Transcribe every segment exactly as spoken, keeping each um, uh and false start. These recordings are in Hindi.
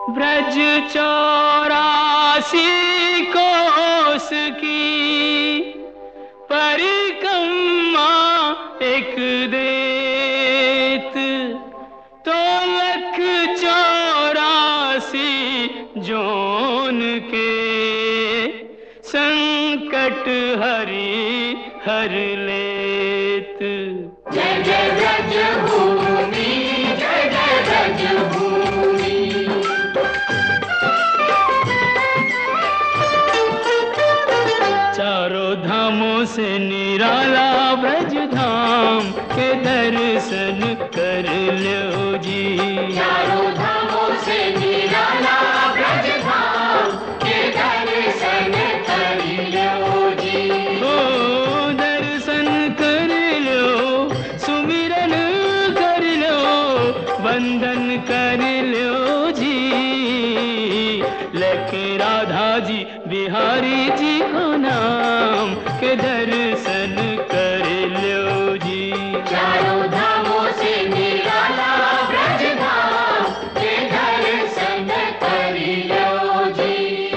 ब्रज चौरासी कोस की परिक्रमा एक देत, तो लख चौरासी जोन के संकट हरि हर लेत। जय जय ब्रज भूमि, जय जय ब्रज भूमि। चारों धामों से निराला ब्रज धाम के दर्शन कर लो जी। चारों धामों से निराला ब्रज धाम के दर्शन कर लो जी। ओ दर्शन कर लो, सुमिरन कर लो, वंदन कर लो जी। लेके राधा जी बिहारी जी को नाम के दर्शन कर लो जी। चारों धामों से निराला ब्रज धाम के दर्शन कर लो जी।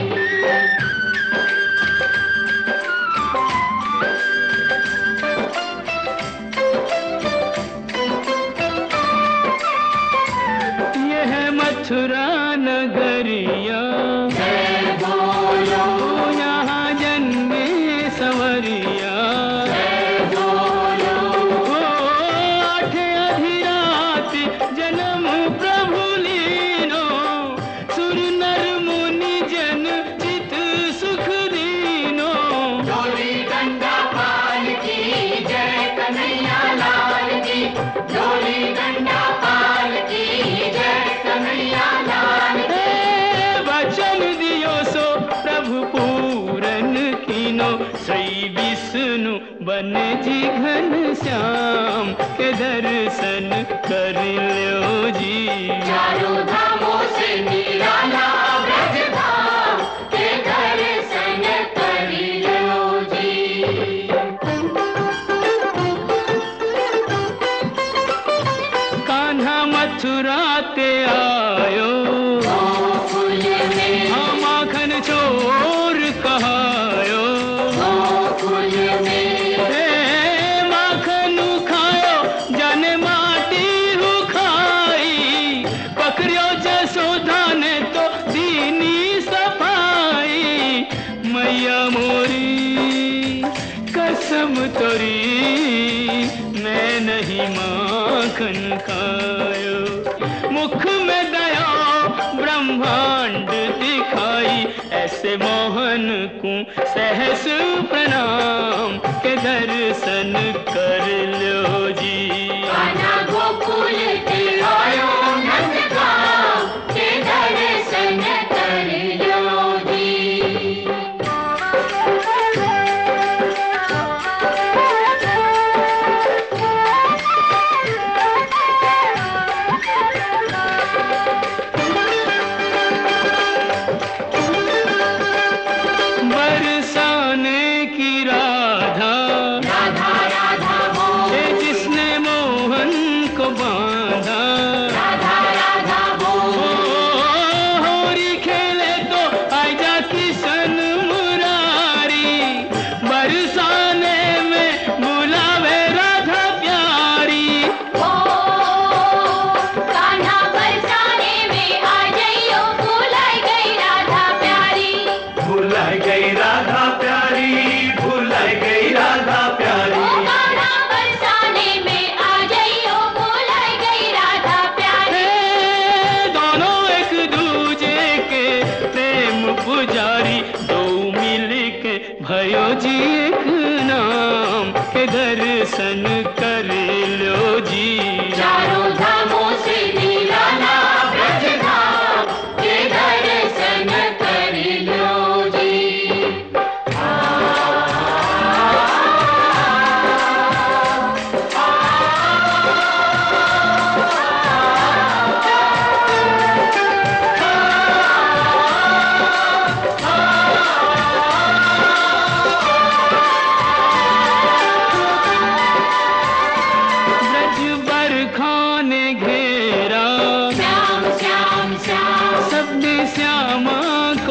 ये है मथुरा नगरिया, जय बोलो, यहाँ जन्मे संवरिया। जय बोलो, ओ आठ अधिराति जन्म प्रभु लीनो, सुर नर मुनि जन चित सुख दीनो। डोली डंडा पाल की जय कन्हैया लाल की, डोली डंडा पाल की जय कन्हैया लाल की। ए वचन दियो सो प्रभु पूरन कीनो, श्री विष्णु बन जी घन श्याम के दर्शन कर लो जी। चारों धामों से निराला ब्रज धाम के दर्शन कर लो जी। कान्हा मथुरा ते आयो, गोकुल में, हाँ माखन चोर कहायो। गोकुल में, ए माखन खायो जाने माटी हु खाई, पकड़ियो जसोदा ने तो दीनी सफाई। मैया मोरी कसम तोरी, मैं नहीं माखन खायो। मुख में दया ब्रह्मांड दिखाई, ऐसे मोहन को सहस प्रणाम के दर्शन कर लो जी। कान्हा गोकुल के आयो नंदगांव के दर्शन कर लो जी। बरसाने की राधा, राधा राधा बोल, ए जिसने मोहन को बांधा। राधा राधा बोल, ओ होरी खेले तो आजा किशन मुरारी, बरसाने में बुलावे राधा प्यारी। ओ कान्हा बरसाने में आ जाइयो, भुलाई गई राधा प्यारी। भुलाई गई राधा प्यारी, भुलाई गई राधा ओ प्यारी। कान्हा बरसाने में आ जाइयो, भुलाई गई राधा प्यारी। ए, दोनों एक दूजे के प्रेम पुजारी, दो मिल के भयो जी एक नाम के दर्शन कर लो जी। चारों धामों से निराला ब्रज धाम के दर्शन कर लो जी। ब्रज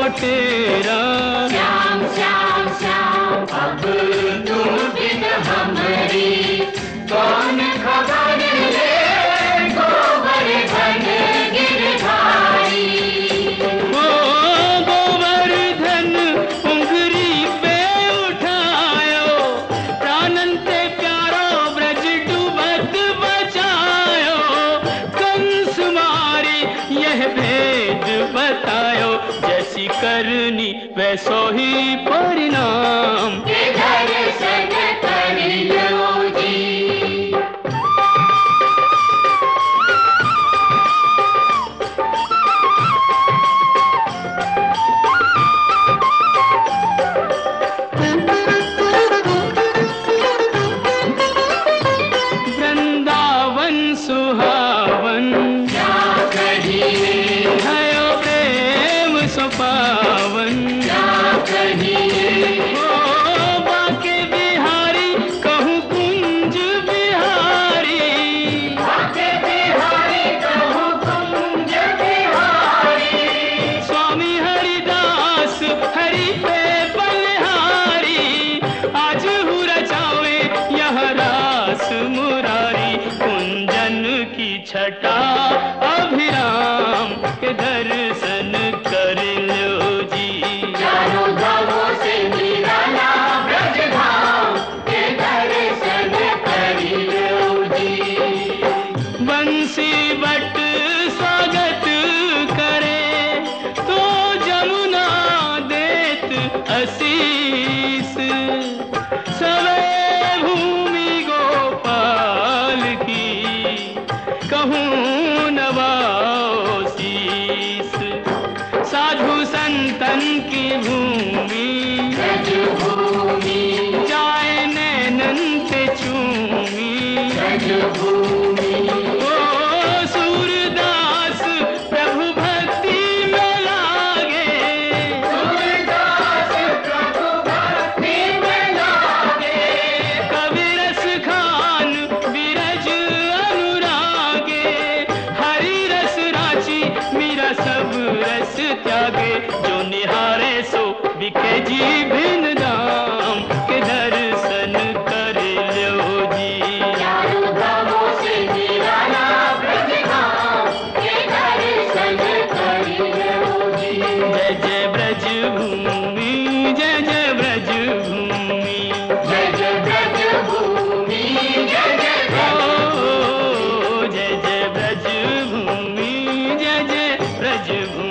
तेरा। श्याम श्याम श्याम अब तुम बिन हमारी कौन खबर ले गोवर्धन गिरधारी। ओ गोवर्धन उंगरी पे उठायो, प्राणंते प्यारो ब्रज डूबत बचायो। कंस मारी यह भेद बतायो, जैसी करनी वैसो ही परिणाम। के दर्शन कर लो जी। वृंदावन सुहावन क्या कहिए भयो प्रेम सुपावन। क्या कहिए ओ बाके बिहारी कहूँ कुंज बिहारी। बाके बिहारी कहूँ कुंज बिहारी। स्वामी हरिदास हरि पे बलिहारी, आज हूँ रचावे यह रास मुरारी। कुंजन की छटा अभिराम के दर्शन कर लो जी। चारों धामों से निराला ब्रज धाम के दर्शन कर लो जी। बंसी बट स्वागत करे तो जमुना देत आशीष। सवे भूमि गोपाल की कहूँ नवाओ शीस। साधु संतन की भूमि ब्रज भूमि जाए नैनन पे चूमी। ब्रज भूमि ओ सूरदास प्रभु भक्ति में लागे, सूरदास प्रभु भक्ति में लागे। कवि रस खान बिरज अनुरागे। हरि रस राची मीरा सब रस त्यागे, जो निहारे सो बिके जी भिन्न दाम। के दर्शन कर लो जी। चारों धामों से निराला ब्रज धाम के दर्शन कर लो जी। जय जय ब्रज भूमि, जय जय ब्रज भूमि। जय जय ब्रज भूमि जय जय ब्रज ओ जय जय ब्रज भूमि, जय जय ब्रज भूमि।